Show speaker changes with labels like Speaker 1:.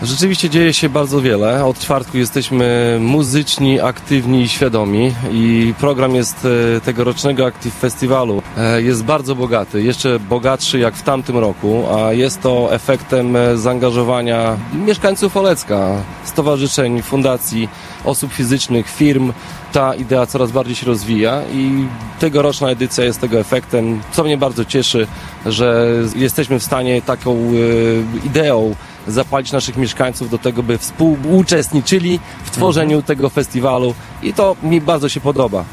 Speaker 1: Rzeczywiście dzieje się bardzo wiele. Od czwartku jesteśmy muzyczni, aktywni i świadomi i program jest tegorocznego Active Festiwalu jest bardzo bogaty, jeszcze bogatszy jak w tamtym roku, a jest to efektem zaangażowania mieszkańców Olecka, stowarzyszeń, fundacji, osób fizycznych, firm. Ta idea coraz bardziej się rozwija i tegoroczna edycja jest tego efektem, co mnie bardzo cieszy, że jesteśmy w stanie taką ideą zapalić naszych mieszkańców do tego, by współuczestniczyli w tworzeniu tego festiwalu i to mi bardzo się podoba.